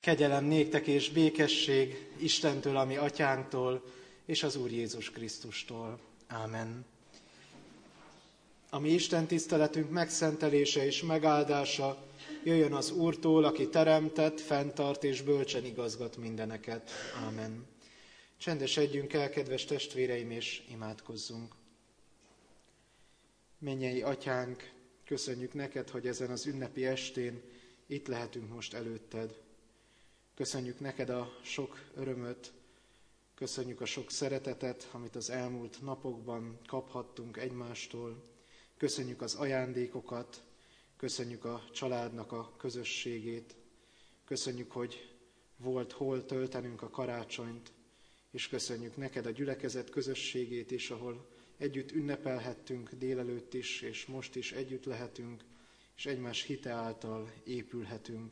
Kegyelem néktek és békesség Istentől, a mi atyánktól, és az Úr Jézus Krisztustól. Ámen. A mi Isten tiszteletünk megszentelése és megáldása jöjjön az Úrtól, aki teremtett, fenntart és bölcsen igazgat mindeneket. Ámen. Csendesedjünk el, kedves testvéreim, és imádkozzunk. Mennyei Atyánk, köszönjük neked, hogy ezen az ünnepi estén itt lehetünk most előtted. Köszönjük neked a sok örömöt, köszönjük a sok szeretetet, amit az elmúlt napokban kaphattunk egymástól. Köszönjük az ajándékokat, köszönjük a családnak a közösségét, köszönjük, hogy volt hol töltenünk a karácsonyt, és köszönjük neked a gyülekezet közösségét is, ahol együtt ünnepelhettünk délelőtt is, és most is együtt lehetünk, és egymás hite által épülhetünk.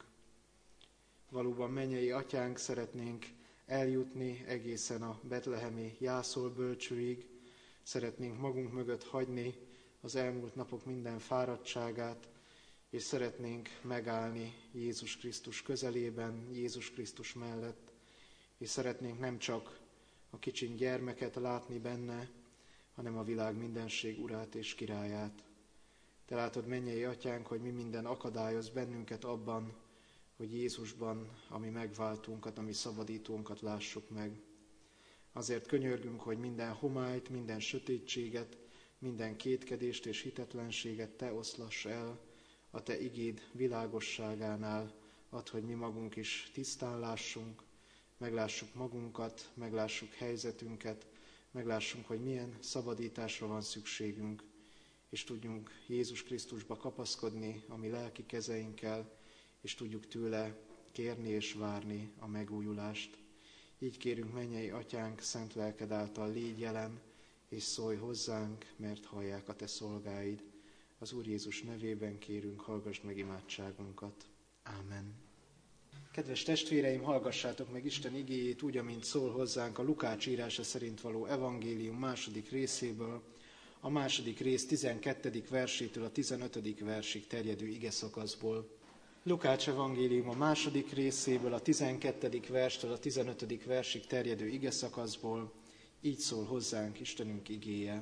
Valóban, mennyei Atyánk, szeretnénk eljutni egészen a betlehemi jászolbölcsőig, szeretnénk magunk mögött hagyni az elmúlt napok minden fáradtságát, és szeretnénk megállni Jézus Krisztus közelében, Jézus Krisztus mellett, és szeretnénk nem csak a kicsiny gyermeket látni benne, hanem a világ mindenség urát és királyát. Te látod, mennyei Atyánk, hogy mi minden akadályoz bennünket abban, hogy Jézusban a mi megváltunkat, a mi szabadítónkat lássuk meg. Azért könyörgünk, hogy minden homályt, minden sötétséget, minden kétkedést és hitetlenséget te oszlass el a te igéd világosságánál, add, hogy mi magunk is tisztán lássunk, meglássuk magunkat, meglássuk helyzetünket, meglássuk, hogy milyen szabadításra van szükségünk, és tudjunk Jézus Krisztusba kapaszkodni a mi lelki kezeinkkel, és tudjuk tőle kérni és várni a megújulást. Így kérünk, mennyei Atyánk, szent lelked által légy jelen, és szólj hozzánk, mert hallják a te szolgáid. Az Úr Jézus nevében kérünk, hallgass meg imádságunkat. Ámen. Kedves testvéreim, hallgassátok meg Isten igéjét úgy, amint szól hozzánk a Lukács írása szerint való evangélium második részéből, a második rész 12. versétől a 15. versig terjedő igeszakaszból. Lukács evangélium a második részéből, a 12. verstől a 15. versig terjedő igeszakaszból, így szól hozzánk Istenünk igéje.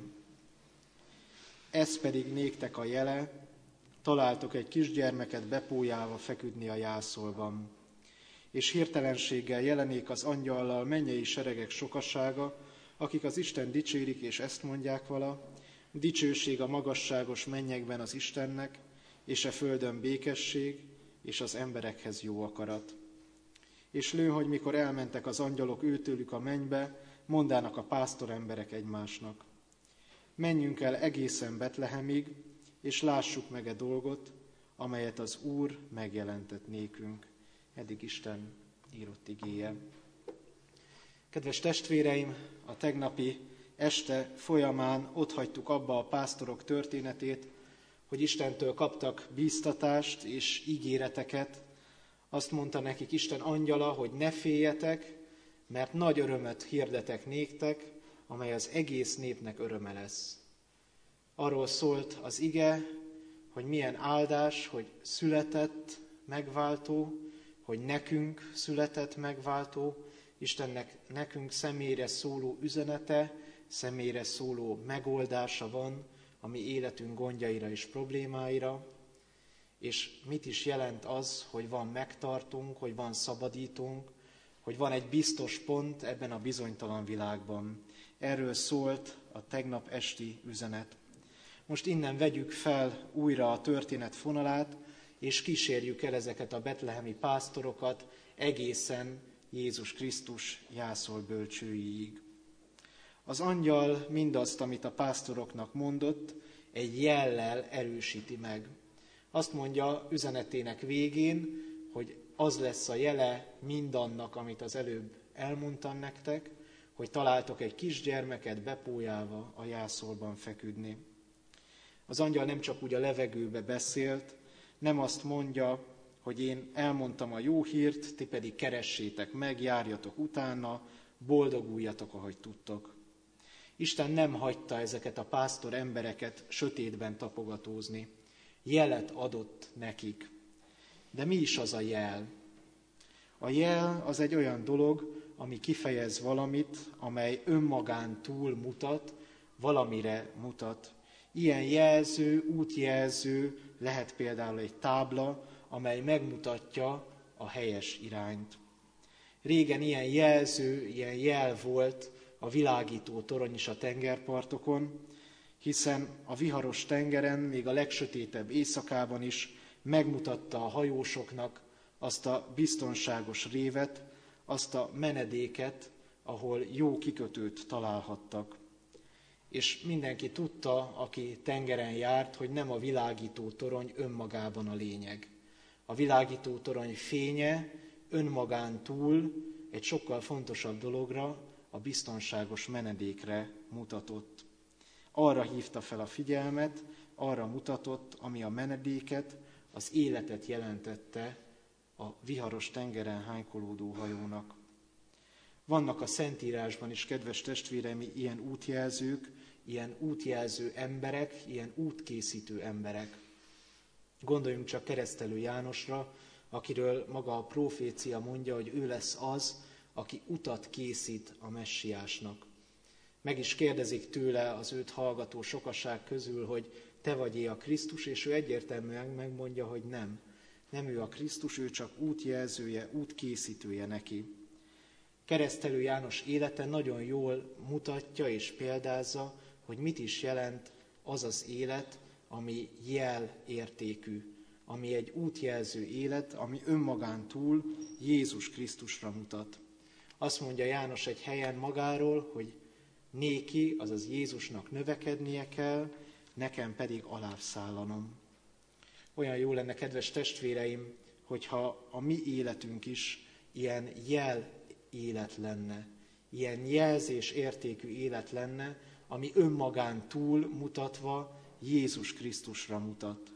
Ez pedig néktek a jele, találtok egy kisgyermeket bepójálva feküdni a jászolban. És hirtelenséggel jelenék az angyallal mennyei seregek sokasága, akik az Isten dicsérik, és ezt mondják vala: dicsőség a magasságos mennyekben az Istennek, és a földön békesség, és az emberekhez jó akarat. És lő, hogy mikor elmentek az angyalok őtőlük a mennybe, mondának a pásztoremberek egymásnak: menjünk el egészen Betlehemig, és lássuk meg e dolgot, amelyet az Úr megjelentett nékünk. Eddig Isten írott igéje. Kedves testvéreim, a tegnapi este folyamán otthagytuk abba a pásztorok történetét, hogy Istentől kaptak bíztatást és ígéreteket. Azt mondta nekik Isten angyala, hogy ne féljetek, mert nagy örömet hirdetek néktek, amely az egész népnek öröme lesz. Arról szólt az ige, hogy milyen áldás, hogy született megváltó, hogy nekünk született megváltó, Istennek nekünk személyre szóló üzenete, személyre szóló megoldása van a mi életünk gondjaira és problémáira, és mit is jelent az, hogy van megtartunk, hogy van szabadítónk, hogy van egy biztos pont ebben a bizonytalan világban. Erről szólt a tegnap esti üzenet. Most innen vegyük fel újra a történet fonalát, és kísérjük el ezeket a betlehemi pásztorokat egészen Jézus Krisztus jászolbölcsőiig. Az angyal mindazt, amit a pásztoroknak mondott, egy jellel erősíti meg. Azt mondja üzenetének végén, hogy az lesz a jele mindannak, amit az előbb elmondtam nektek, hogy találtok egy kisgyermeket bepójálva a jászolban feküdni. Az angyal nem csak úgy a levegőbe beszélt, nem azt mondja, hogy én elmondtam a jó hírt, ti pedig keressétek meg, járjatok utána, boldoguljatok, ahogy tudtok. Isten nem hagyta ezeket a pásztor embereket sötétben tapogatózni. Jelet adott nekik. De mi is az a jel? A jel az egy olyan dolog, ami kifejez valamit, amely önmagán túl mutat, valamire mutat. Ilyen jelző, útjelző lehet például egy tábla, amely megmutatja a helyes irányt. Régen ilyen jelző, ilyen jel volt a világító torony is a tengerpartokon, hiszen a viharos tengeren, még a legsötétebb éjszakában is megmutatta a hajósoknak azt a biztonságos révet, azt a menedéket, ahol jó kikötőt találhattak. És mindenki tudta, aki tengeren járt, hogy nem a világító torony önmagában a lényeg. A világító torony fénye önmagán túl egy sokkal fontosabb dologra, a biztonságos menedékre mutatott. Arra hívta fel a figyelmet, arra mutatott, ami a menedéket, az életet jelentette a viharos tengeren hánykolódó hajónak. Vannak a Szentírásban is, kedves testvéreim, ilyen útjelzők, ilyen útjelző emberek, ilyen útkészítő emberek. Gondoljunk csak Keresztelő Jánosra, akiről maga a prófécia mondja, hogy ő lesz az, aki utat készít a messiásnak. Meg is kérdezik tőle az őt hallgató sokaság közül, hogy te vagy-e a Krisztus, és ő egyértelműen megmondja, hogy nem. Nem ő a Krisztus, ő csak útjelzője, útkészítője neki. Keresztelő János élete nagyon jól mutatja és példázza, hogy mit is jelent az az élet, ami jel értékű, ami egy útjelző élet, ami önmagán túl Jézus Krisztusra mutat. Azt mondja János egy helyen magáról, hogy néki, azaz Jézusnak növekednie kell, nekem pedig alábbszállanom. Olyan jó lenne, kedves testvéreim, hogyha a mi életünk is ilyen jel élet lenne, ilyen jelzés értékű élet lenne, ami önmagán túl mutatva Jézus Krisztusra mutat.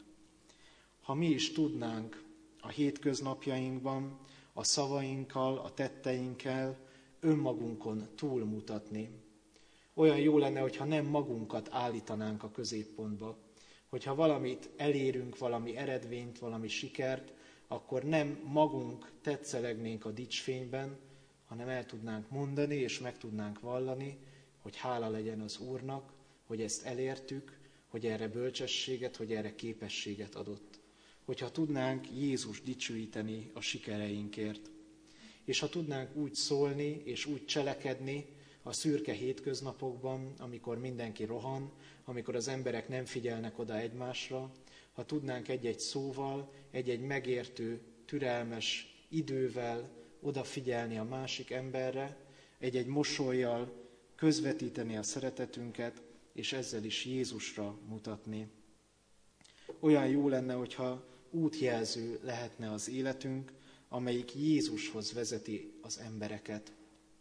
Ha mi is tudnánk a hétköznapjainkban, a szavainkkal, a tetteinkkel önmagunkon túlmutatni. Olyan jó lenne, hogyha nem magunkat állítanánk a középpontba, hogyha valamit elérünk, valami eredményt, valami sikert, akkor nem magunk tetszelegnénk a dicsfényben, hanem el tudnánk mondani és meg tudnánk vallani, hogy hála legyen az Úrnak, hogy ezt elértük, hogy erre bölcsességet, hogy erre képességet adott. Hogyha tudnánk Jézus dicsőíteni a sikereinkért. És ha tudnánk úgy szólni és úgy cselekedni a szürke hétköznapokban, amikor mindenki rohan, amikor az emberek nem figyelnek oda egymásra, ha tudnánk egy-egy szóval, egy-egy megértő, türelmes idővel odafigyelni a másik emberre, egy-egy mosollyal közvetíteni a szeretetünket, és ezzel is Jézusra mutatni. Olyan jó lenne, hogyha útjelző lehetne az életünk, amelyik Jézushoz vezeti az embereket.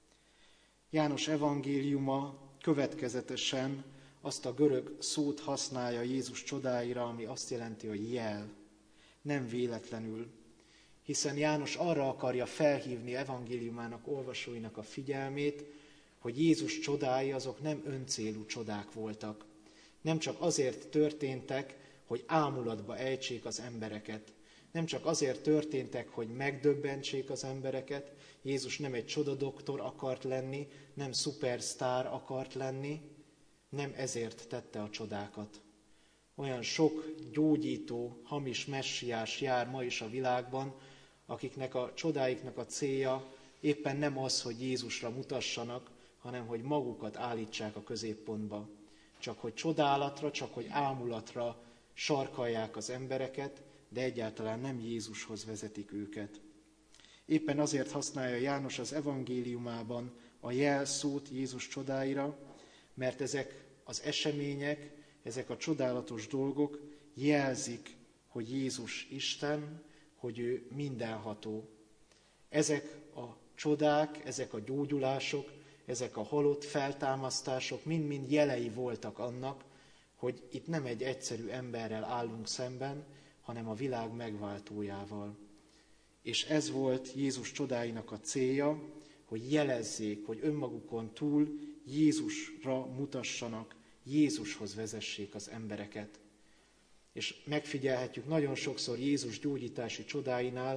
János evangéliuma következetesen azt a görög szót használja Jézus csodáira, ami azt jelenti, hogy jel. Nem véletlenül, hiszen János arra akarja felhívni evangéliumának olvasóinak a figyelmét, hogy Jézus csodái azok nem öncélú csodák voltak. Nem csak azért történtek, hogy ámulatba ejtsék az embereket. Nem csak azért történtek, hogy megdöbbentsék az embereket. Jézus nem egy csodadoktor akart lenni, nem szupersztár akart lenni, nem ezért tette a csodákat. Olyan sok gyógyító, hamis messiás jár ma is a világban, akiknek a csodáiknak a célja éppen nem az, hogy Jézusra mutassanak, hanem hogy magukat állítsák a középpontba. Csak hogy csodálatra, csak hogy ámulatra sarkalják az embereket, de egyáltalán nem Jézushoz vezetik őket. Éppen azért használja János az evangéliumában a jelszót Jézus csodáira, mert ezek az események, ezek a csodálatos dolgok jelzik, hogy Jézus Isten, hogy ő mindenható. Ezek a csodák, ezek a gyógyulások, ezek a halott feltámasztások mind-mind jelei voltak annak, hogy itt nem egy egyszerű emberrel állunk szemben, hanem a világ megváltójával. És ez volt Jézus csodáinak a célja, hogy jelezzék, hogy önmagukon túl Jézusra mutassanak, Jézushoz vezessék az embereket. És megfigyelhetjük nagyon sokszor Jézus gyógyítási csodáinál,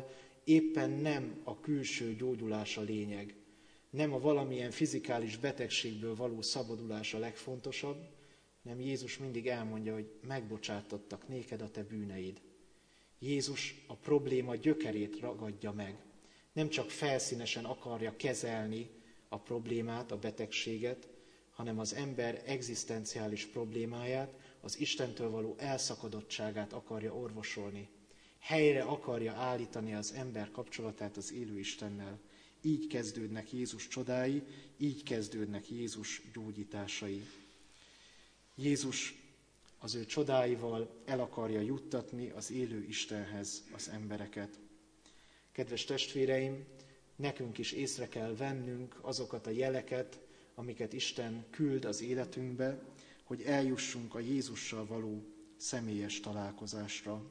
éppen nem a külső gyógyulás a lényeg, nem a valamilyen fizikális betegségből való szabadulás a legfontosabb, nem Jézus mindig elmondja, hogy megbocsátottak néked a te bűneid. Jézus a probléma gyökerét ragadja meg. Nem csak felszínesen akarja kezelni a problémát, a betegséget, hanem az ember egzisztenciális problémáját, az Istentől való elszakadottságát akarja orvosolni. Helyre akarja állítani az ember kapcsolatát az élő Istennel. Így kezdődnek Jézus csodái, így kezdődnek Jézus gyógyításai. Jézus az ő csodáival el akarja juttatni az élő Istenhez az embereket. Kedves testvéreim, nekünk is észre kell vennünk azokat a jeleket, amiket Isten küld az életünkbe, hogy eljussunk a Jézussal való személyes találkozásra.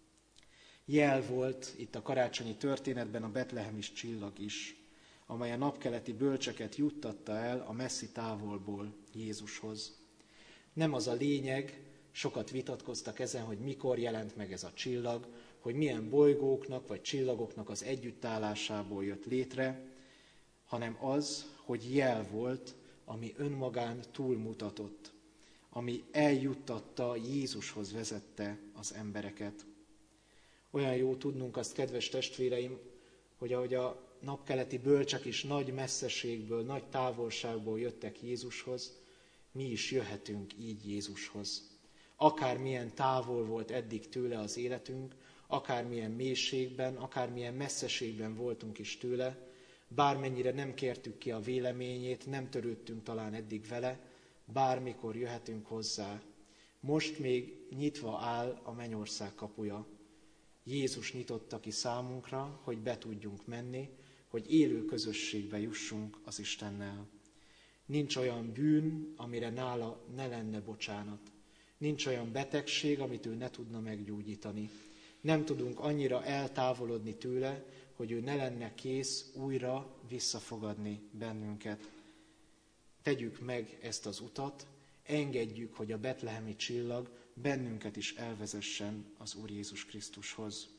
Jel volt itt a karácsonyi történetben a betlehemi csillag is, amely a napkeleti bölcseket juttatta el a messzi távolból Jézushoz. Nem az a lényeg, sokat vitatkoztak ezen, hogy mikor jelent meg ez a csillag, hogy milyen bolygóknak vagy csillagoknak az együttállásából jött létre, hanem az, hogy jel volt, ami önmagán túlmutatott, ami eljuttatta, Jézushoz vezette az embereket. Olyan jó tudnunk azt, kedves testvéreim, hogy ahogy a napkeleti bölcsek is nagy messzeségből, nagy távolságból jöttek Jézushoz, mi is jöhetünk így Jézushoz. Akármilyen távol volt eddig tőle az életünk, akármilyen mélységben, akármilyen messzeségben voltunk is tőle, bármennyire nem kértük ki a véleményét, nem törődtünk talán eddig vele, bármikor jöhetünk hozzá. Most még nyitva áll a mennyország kapuja. Jézus nyitotta ki számunkra, hogy be tudjunk menni, hogy élő közösségbe jussunk az Istennel. Nincs olyan bűn, amire nála ne lenne bocsánat. Nincs olyan betegség, amit ő ne tudna meggyógyítani. Nem tudunk annyira eltávolodni tőle, hogy ő ne lenne kész újra visszafogadni bennünket. Tegyük meg ezt az utat, engedjük, hogy a betlehemi csillag bennünket is elvezessen az Úr Jézus Krisztushoz.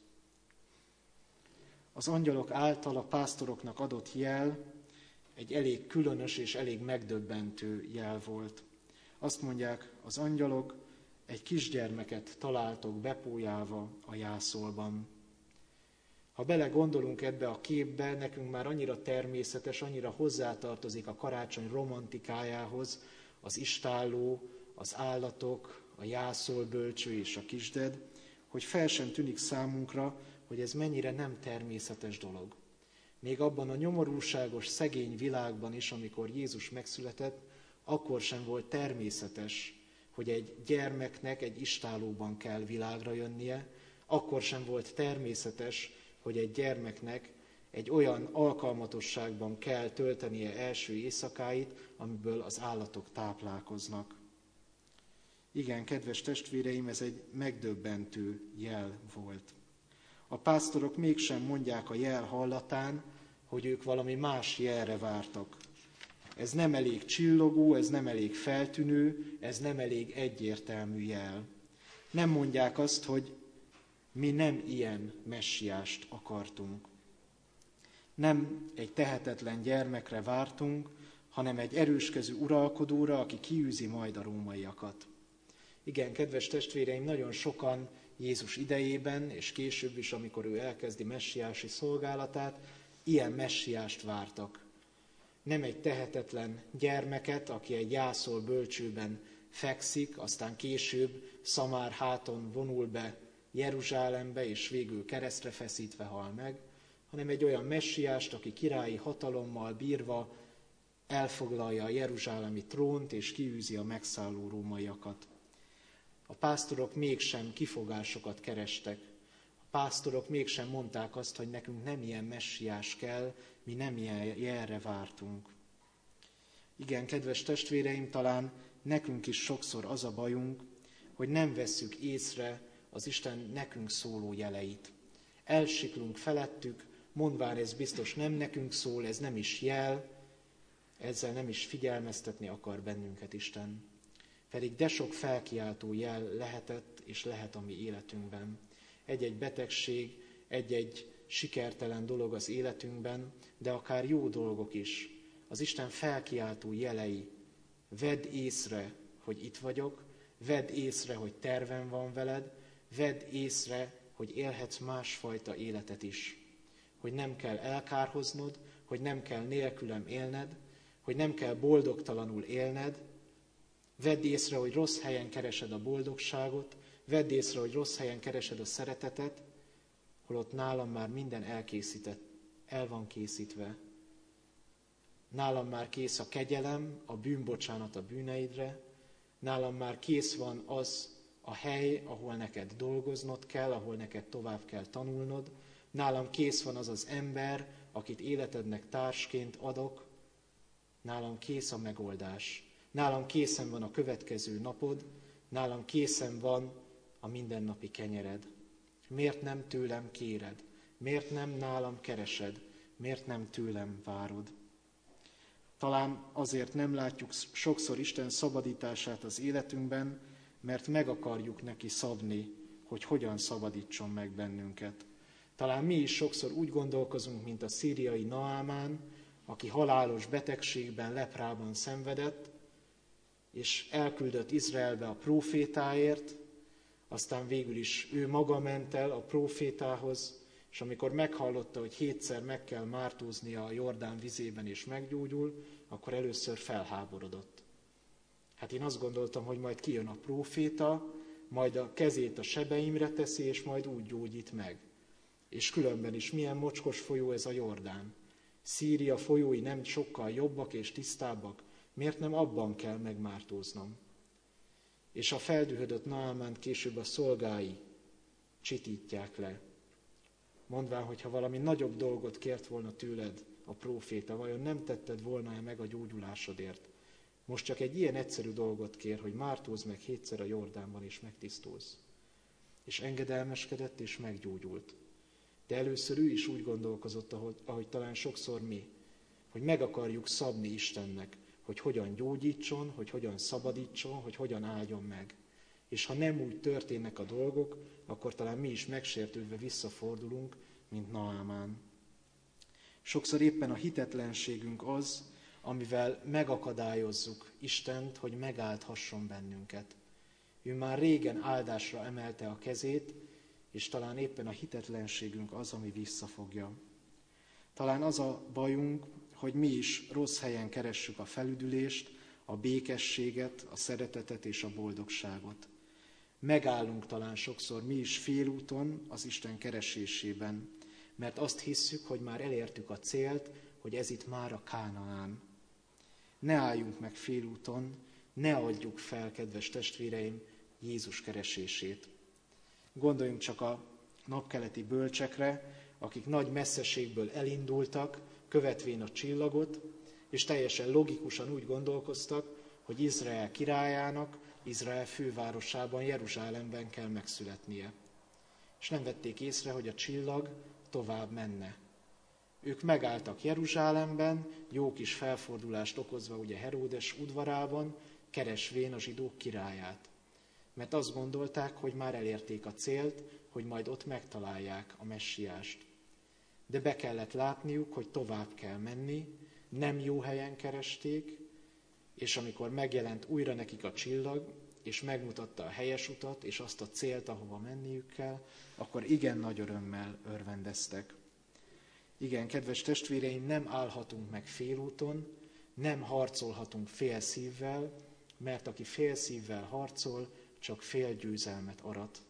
Az angyalok által a pásztoroknak adott jel egy elég különös és elég megdöbbentő jel volt. Azt mondják, az angyalok egy kisgyermeket találtok bepójálva a jászolban. Ha belegondolunk ebbe a képbe, nekünk már annyira természetes, annyira hozzátartozik a karácsony romantikájához az istálló, az állatok, a jászolbölcső és a kisded, hogy fel sem tűnik számunkra, hogy ez mennyire nem természetes dolog. Még abban a nyomorúságos, szegény világban is, amikor Jézus megszületett, akkor sem volt természetes, hogy egy gyermeknek egy istállóban kell világra jönnie, akkor sem volt természetes, hogy egy gyermeknek egy olyan alkalmatosságban kell töltenie első éjszakáit, amiből az állatok táplálkoznak. Igen, kedves testvéreim, ez egy megdöbbentő jel volt. A pásztorok mégsem mondják a jel hallatán, hogy ők valami más jelre vártak. Ez nem elég csillogó, ez nem elég feltűnő, ez nem elég egyértelmű jel. Nem mondják azt, hogy mi nem ilyen messiást akartunk. Nem egy tehetetlen gyermekre vártunk, hanem egy erőskezű uralkodóra, aki kiűzi majd a rómaiakat. Igen, kedves testvéreim, nagyon sokan Jézus idejében, és később is, amikor ő elkezdi messiási szolgálatát, ilyen messiást vártak. Nem egy tehetetlen gyermeket, aki egy jászol bölcsőben fekszik, aztán később szamár háton vonul be Jeruzsálembe, és végül keresztre feszítve hal meg, hanem egy olyan messiást, aki királyi hatalommal bírva elfoglalja a jeruzsálemi trónt, és kiűzi a megszálló rómaiakat. A pásztorok mégsem kifogásokat kerestek. A pásztorok mégsem mondták azt, hogy nekünk nem ilyen messiás kell, mi nem ilyen jelre vártunk. Igen, kedves testvéreim, talán nekünk is sokszor az a bajunk, hogy nem vesszük észre az Isten nekünk szóló jeleit. Elsiklunk felettük, mondván ez biztos nem nekünk szól, ez nem is jel, ezzel nem is figyelmeztetni akar bennünket Isten. Pedig de sok felkiáltó jel lehetett és lehet a mi életünkben. Egy-egy betegség, egy-egy sikertelen dolog az életünkben, de akár jó dolgok is, az Isten felkiáltó jelei. Vedd észre, hogy itt vagyok, vedd észre, hogy tervem van veled, vedd észre, hogy élhetsz másfajta életet is. Hogy nem kell elkárhoznod, hogy nem kell nélkülem élned, hogy nem kell boldogtalanul élned. Vedd észre, hogy rossz helyen keresed a boldogságot, vedd észre, hogy rossz helyen keresed a szeretetet, holott nálam már minden el van készítve. Nálam már kész a kegyelem, a bűnbocsánat a bűneidre, nálam már kész van az a hely, ahol neked dolgoznod kell, ahol neked tovább kell tanulnod, nálam kész van az az ember, akit életednek társként adok, nálam kész a megoldás, nálam készen van a következő napod, nálam készen van a mindennapi kenyered. Miért nem tőlem kéred? Miért nem nálam keresed? Miért nem tőlem várod? Talán azért nem látjuk sokszor Isten szabadítását az életünkben, mert meg akarjuk neki szabni, hogy hogyan szabadítson meg bennünket. Talán mi is sokszor úgy gondolkozunk, mint a szíriai Naámán, aki halálos betegségben, leprában szenvedett, és elküldött Izraelbe a prófétáért, aztán végül is ő maga ment el a prófétához, és amikor meghallotta, hogy 7-szer meg kell mártóznia a Jordán vizében és meggyógyul, akkor először felháborodott. Hát én azt gondoltam, hogy majd kijön a próféta, majd a kezét a sebeimre teszi, és majd úgy gyógyít meg. És különben is milyen mocskos folyó ez a Jordán. Szíria folyói nem sokkal jobbak és tisztábbak, miért nem abban kell megmártóznom? És a feldühödött Naamánt később a szolgái csitítják le, mondván, hogy ha valami nagyobb dolgot kért volna tőled a próféta, vajon nem tetted volna meg a gyógyulásodért? Most csak egy ilyen egyszerű dolgot kér, hogy mártózz meg 7-szer a Jordánban és megtisztulsz. És engedelmeskedett és meggyógyult. De először ő is úgy gondolkozott, ahogy talán sokszor mi, hogy meg akarjuk szabni Istennek, hogy hogyan gyógyítson, hogy hogyan szabadítson, hogy hogyan áldjon meg. És ha nem úgy történnek a dolgok, akkor talán mi is megsértődve visszafordulunk, mint Naámán. Sokszor éppen a hitetlenségünk az, amivel megakadályozzuk Istent, hogy megáldhasson bennünket. Ő már régen áldásra emelte a kezét, és talán éppen a hitetlenségünk az, ami visszafogja. Talán az a bajunk, hogy mi is rossz helyen keressük a felüdülést, a békességet, a szeretetet és a boldogságot. Megállunk talán sokszor mi is félúton az Isten keresésében, mert azt hisszük, hogy már elértük a célt, hogy ez itt már a Kánaán. Ne álljunk meg félúton, ne adjuk fel, kedves testvéreim, Jézus keresését. Gondoljunk csak a napkeleti bölcsekre, akik nagy messzeségből elindultak, követvén a csillagot, és teljesen logikusan úgy gondolkoztak, hogy Izrael királyának, Izrael fővárosában, Jeruzsálemben kell megszületnie. És nem vették észre, hogy a csillag tovább menne. Ők megálltak Jeruzsálemben, jó kis felfordulást okozva ugye Heródes udvarában, keresvén a zsidók királyát. Mert azt gondolták, hogy már elérték a célt, hogy majd ott megtalálják a messiást. De be kellett látniuk, hogy tovább kell menni, nem jó helyen keresték, és amikor megjelent újra nekik a csillag, és megmutatta a helyes utat, és azt a célt, ahova menniük kell, akkor igen nagy örömmel örvendeztek. Igen, kedves testvéreim, nem állhatunk meg félúton, nem harcolhatunk fél szívvel, mert aki fél szívvel harcol, csak fél győzelmet arat.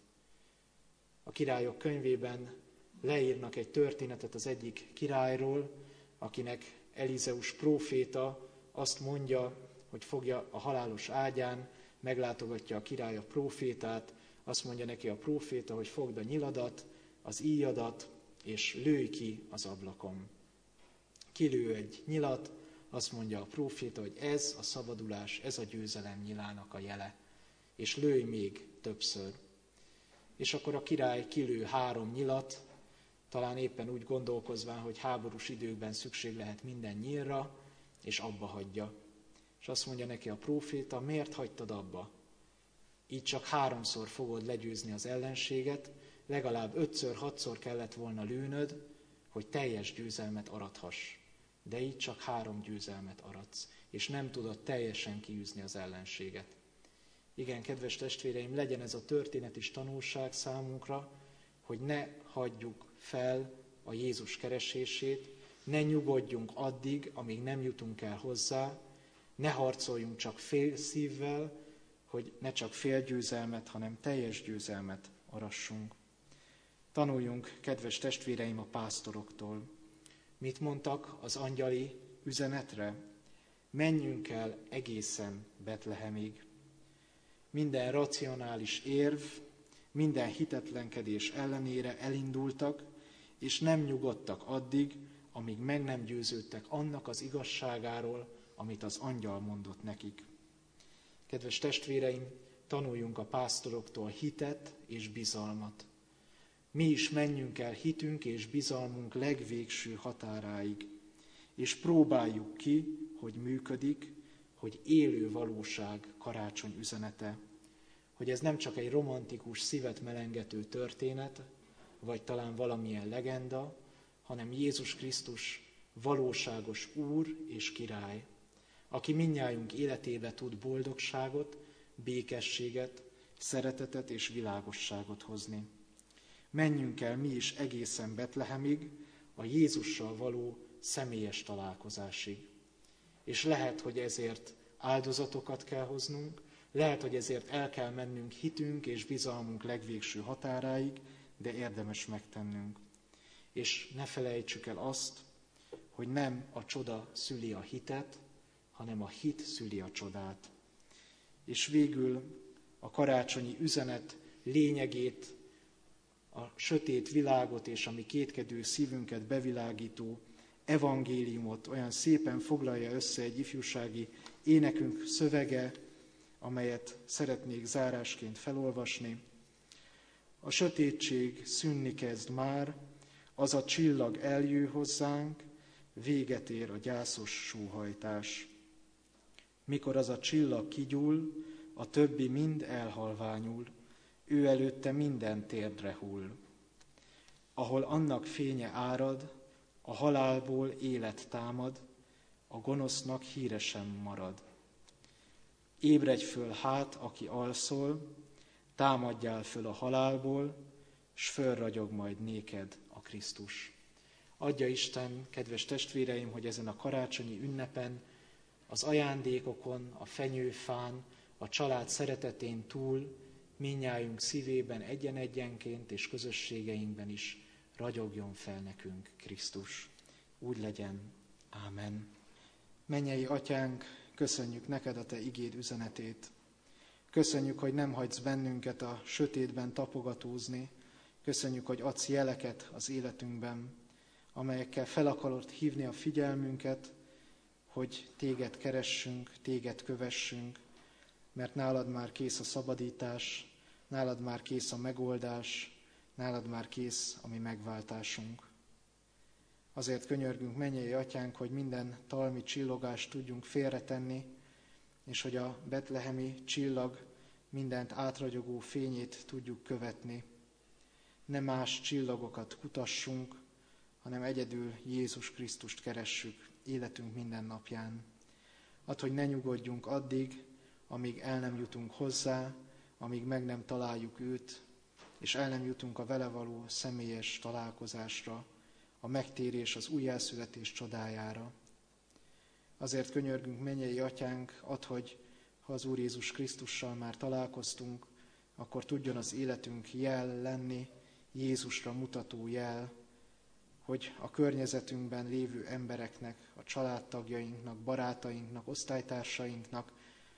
A Királyok könyvében leírnak egy történetet az egyik királyról, akinek Elizeus próféta azt mondja, hogy fogja a halálos ágyán, meglátogatja a király a prófétát, azt mondja neki a próféta, hogy fogd a nyiladat, az íjadat, és lőj ki az ablakon. Kilő egy nyilat, azt mondja a próféta, hogy ez a szabadulás, ez a győzelem nyilának a jele, és lőj még többször. És akkor a király kilő 3 nyilat, talán éppen úgy gondolkozván, hogy háborús időkben szükség lehet minden nyílra, és abba hagyja. És azt mondja neki a próféta, miért hagytad abba? Így csak 3-szor fogod legyőzni az ellenséget, legalább 5-6-szor kellett volna lőnöd, hogy teljes győzelmet arathass. De így csak 3 győzelmet aratsz, és nem tudod teljesen kiűzni az ellenséget. Igen, kedves testvéreim, legyen ez a történet is tanulság számunkra, hogy ne hagyjuk fel a Jézus keresését, ne nyugodjunk addig, amíg nem jutunk el hozzá, ne harcoljunk csak fél szívvel, hogy ne csak fél győzelmet, hanem teljes győzelmet arassunk. Tanuljunk, kedves testvéreim, a pásztoroktól. Mit mondtak az angyali üzenetre? Menjünk el egészen Betlehemig. Minden racionális érv, minden hitetlenkedés ellenére elindultak, és nem nyugodtak addig, amíg meg nem győződtek annak az igazságáról, amit az angyal mondott nekik. Kedves testvéreim, tanuljunk a pásztoroktól hitet és bizalmat. Mi is menjünk el hitünk és bizalmunk legvégső határáig, és próbáljuk ki, hogy működik, hogy élő valóság karácsony üzenete, hogy ez nem csak egy romantikus, szívet melengető történet, vagy talán valamilyen legenda, hanem Jézus Krisztus valóságos Úr és Király, aki mindnyájunk életébe tud boldogságot, békességet, szeretetet és világosságot hozni. Menjünk el mi is egészen Betlehemig, a Jézussal való személyes találkozásig. És lehet, hogy ezért áldozatokat kell hoznunk, lehet, hogy ezért el kell mennünk hitünk és bizalmunk legvégső határáig, de érdemes megtennünk. És ne felejtsük el azt, hogy nem a csoda szüli a hitet, hanem a hit szüli a csodát. És végül a karácsonyi üzenet lényegét, a sötét világot és a mi kétkedő szívünket bevilágító evangéliumot olyan szépen foglalja össze egy ifjúsági énekünk szövege, amelyet szeretnék zárásként felolvasni. A sötétség szűnni kezd már, az a csillag eljő hozzánk, véget ér a gyászos sóhajtás. Mikor az a csillag kigyúl, a többi mind elhalványul, ő előtte minden térdre hull. Ahol annak fénye árad, a halálból élet támad, a gonosznak híre sem marad. Ébredj föl hát, aki alszol, támadjál föl a halálból, s fölragyog majd néked a Krisztus. Adja Isten, kedves testvéreim, hogy ezen a karácsonyi ünnepen, az ajándékokon, a fenyőfán, a család szeretetén túl mindnyájunk szívében egyen-egyenként és közösségeinkben is ragyogjon fel nekünk Krisztus. Úgy legyen. Ámen. Mennyei Atyánk, köszönjük neked a te igéd üzenetét. Köszönjük, hogy nem hagysz bennünket a sötétben tapogatózni. Köszönjük, hogy adsz jeleket az életünkben, amelyekkel fel akarod hívni a figyelmünket, hogy téged keressünk, téged kövessünk, mert nálad már kész a szabadítás, nálad már kész a megoldás, nálad már kész a mi megváltásunk. Azért könyörgünk, mennyei Atyánk, hogy minden talmi csillogást tudjunk félretenni, és hogy a betlehemi csillag mindent átragyogó fényét tudjuk követni. Ne más csillagokat kutassunk, hanem egyedül Jézus Krisztust keressük életünk minden napján. Add, hogy ne nyugodjunk addig, amíg el nem jutunk hozzá, amíg meg nem találjuk őt, és el nem jutunk a vele való személyes találkozásra, a megtérés, az újjászületés csodájára. Azért könyörgünk, mennyei Atyánk, add, hogy ha az Úr Jézus Krisztussal már találkoztunk, akkor tudjon az életünk jel lenni, Jézusra mutató jel, hogy a környezetünkben lévő embereknek, a családtagjainknak, barátainknak, osztálytársainknak,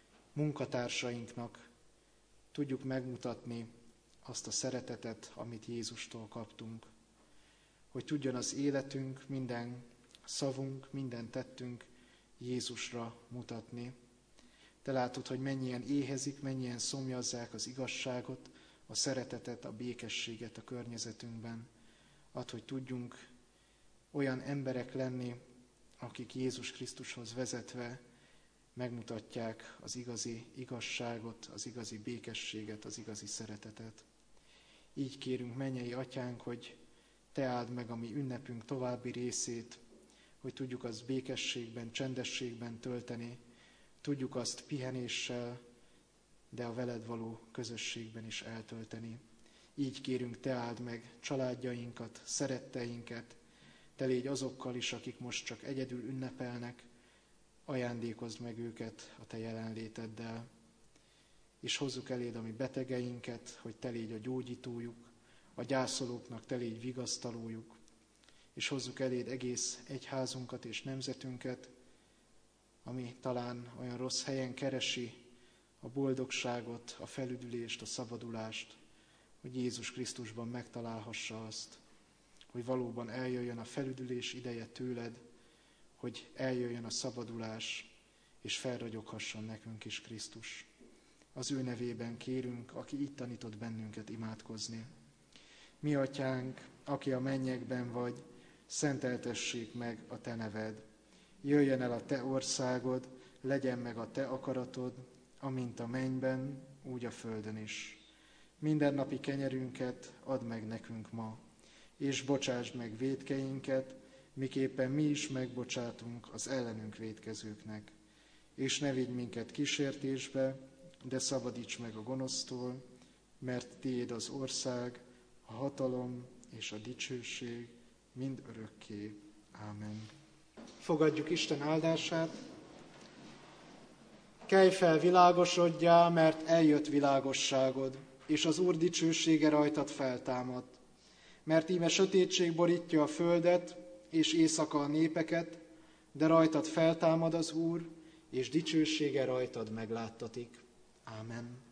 munkatársainknak tudjuk megmutatni azt a szeretetet, amit Jézustól kaptunk. Hogy tudjon az életünk, minden szavunk, minden tettünk Jézusra mutatni. Te látod, hogy mennyien éhezik, mennyien szomjazzák az igazságot, a szeretetet, a békességet a környezetünkben. Add, hogy tudjunk olyan emberek lenni, akik Jézus Krisztushoz vezetve megmutatják az igazi igazságot, az igazi békességet, az igazi szeretetet. Így kérünk, mennyei Atyánk, hogy Te áld meg a mi ünnepünk további részét, hogy tudjuk azt békességben, csendességben tölteni, tudjuk azt pihenéssel, de a veled való közösségben is eltölteni. Így kérünk, Te áld meg családjainkat, szeretteinket, Te légy azokkal is, akik most csak egyedül ünnepelnek, ajándékozd meg őket a Te jelenléteddel, és hozzuk eléd a mi betegeinket, hogy Te légy a gyógyítójuk, a gyászolóknak Te légy vigasztalójuk, és hozzuk eléd egész egyházunkat és nemzetünket, ami talán olyan rossz helyen keresi a boldogságot, a felüdülést, a szabadulást, hogy Jézus Krisztusban megtalálhassa azt, hogy valóban eljöjjön a felüdülés ideje tőled, hogy eljöjjön a szabadulás, és felragyoghasson nekünk is Krisztus. Az ő nevében kérünk, aki így tanított bennünket imádkozni. Mi Atyánk, aki a mennyekben vagy, szenteltessék meg a Te neved. Jöjjön el a Te országod, legyen meg a Te akaratod, amint a mennyben, úgy a földön is. Mindennapi kenyerünket add meg nekünk ma, és bocsásd meg vétkeinket, miképpen mi is megbocsátunk az ellenünk vétkezőknek. És ne vigy minket kísértésbe, de szabadíts meg a gonosztól, mert Tiéd az ország, a hatalom és a dicsőség mind örökké. Ámen. Fogadjuk Isten áldását. Kelj fel, világosodjál, mert eljött világosságod, és az Úr dicsősége rajtad feltámad. Mert íme sötétség borítja a földet, és éjszaka a népeket, de rajtad feltámad az Úr, és dicsősége rajtad megláttatik. Ámen.